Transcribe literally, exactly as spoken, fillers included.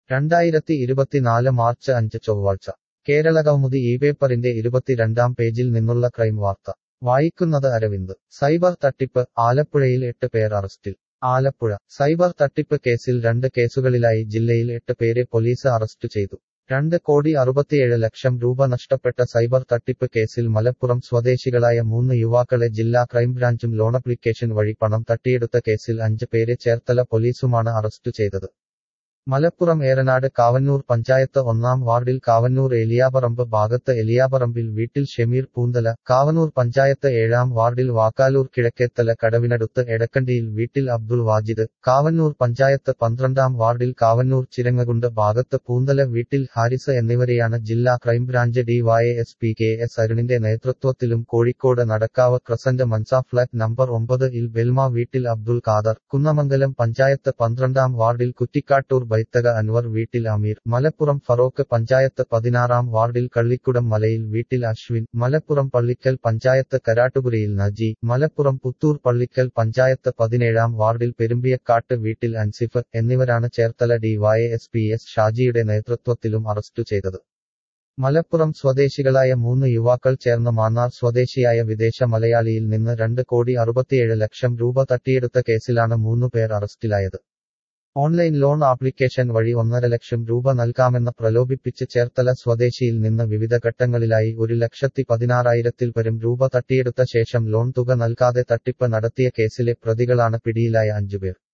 രണ്ടായിരത്തി ഇരുപത്തിനാല് മാർച്ച് അഞ്ച് ചൊവ്വാഴ്ച കേരളകൗമുദി ഈ പേപ്പറിന്റെ ഇരുപത്തിരണ്ടാം പേജിൽ നിന്നുള്ള ക്രൈം വാർത്ത വായിക്കുന്നത് അരവിന്ദ് സൈബർ തട്ടിപ്പ് ആലപ്പുഴയിൽ എട്ട് പേർ അറസ്റ്റിൽ ആലപ്പുഴ സൈബർ തട്ടിപ്പ് കേസിൽ രണ്ട് കേസുകളിലായി ജില്ലയിൽ എട്ട് പേരെ പോലീസ് അറസ്റ്റ് ചെയ്തു രണ്ട് കോടി അറുപത്തിയേഴ് ലക്ഷം രൂപ നഷ്ടപ്പെട്ട സൈബർ തട്ടിപ്പ് കേസിൽ മലപ്പുറം സ്വദേശികളായ മൂന്ന് യുവാക്കളെ ജില്ലാ ക്രൈംബ്രാഞ്ചും ലോണപ്ലിക്കേഷൻ വഴി പണം തട്ടിയെടുത്ത കേസിൽ അഞ്ച് പേരെ ചേർത്തല പോലീസുമാണ് അറസ്റ്റ് ചെയ്തത് മലപ്പുറം ഏറനാട് കാവന്നൂർ പഞ്ചായത്ത് ഒന്നാം വാർഡിൽ കാവന്നൂർ എലിയാപറമ്പ് ഭാഗത്ത് എലിയാപറമ്പിൽ വീട്ടിൽ ഷമീർ പൂന്തല കാവന്നൂർ പഞ്ചായത്ത് ഏഴാം വാർഡിൽ വാക്കാലൂർ കിഴക്കേത്തല കടവിനടുത്ത് എടക്കണ്ടിയിൽ വീട്ടിൽ അബ്ദുൾ വാജിദ് കാവന്നൂർ പഞ്ചായത്ത് പന്ത്രണ്ടാം വാർഡിൽ കാവന്നൂർ ചിരങ്ങകുണ്ട് ഭാഗത്ത് പൂന്തല വീട്ടിൽ ഹാരിസ് എന്നിവരെയാണ് ജില്ലാ ക്രൈംബ്രാഞ്ച് ഡിവൈഎസ്പി കെ എസ് അരുണിന്റെ നേതൃത്വത്തിലും കോഴിക്കോട് നടക്കാവ് ക്രസന്റ് മൻസ ഫ്ലാറ്റ് നമ്പർ ഒമ്പത് ഇൽ ബെൽമ വീട്ടിൽ അബ്ദുൾ ഖാദർ കുന്നമംഗലം പഞ്ചായത്ത് പന്ത്രണ്ടാം വാർഡിൽ കുറ്റിക്കാട്ടൂർ ബൈത്തക അൻവർ വീട്ടിൽ അമീർ മലപ്പുറം ഫറോക്ക് പഞ്ചായത്ത് പതിനാറാം വാർഡിൽ കള്ളിക്കുടം മലയിൽ വീട്ടിൽ അശ്വിൻ മലപ്പുറം പള്ളിക്കൽ പഞ്ചായത്ത് കരാട്ടുപുരയിൽ നജി മലപ്പുറം പുത്തൂർ പള്ളിക്കൽ പഞ്ചായത്ത് പതിനേഴാം വാർഡിൽ പെരുമ്പിയക്കാട്ട് വീട്ടിൽ അൻസിഫ് എന്നിവരാണ് ചേർത്തല ഡിവൈഎസ്പി എസ് ഷാജിയുടെ നേതൃത്വത്തിലും അറസ്റ്റു ചെയ്തത് മലപ്പുറം സ്വദേശികളായ മൂന്ന് യുവാക്കൾ ചേർന്ന് മാന്നാർ സ്വദേശിയായ വിദേശ മലയാളിയിൽ നിന്ന് രണ്ട് കോടി അറുപത്തിയേഴ് ലക്ഷം രൂപ തട്ടിയെടുത്ത കേസിലാണ് മൂന്നു പേർ അറസ്റ്റിലായത് ഓൺലൈൻ ലോൺ ആപ്ലിക്കേഷൻ വഴി ഒന്നര ലക്ഷം രൂപ നൽകാമെന്ന് പ്രലോഭിപ്പിച്ച് ചേർത്തല സ്വദേശിയിൽ നിന്ന് വിവിധ ഘട്ടങ്ങളിലായി ഒരു ലക്ഷത്തി പതിനാറായിരത്തിൽ പരം രൂപ തട്ടിയെടുത്ത ശേഷം ലോൺ തുക നൽകാതെ തട്ടിപ്പ് നടത്തിയ കേസിലെ പ്രതികളാണ് പിടിയിലായ അഞ്ചുപേർ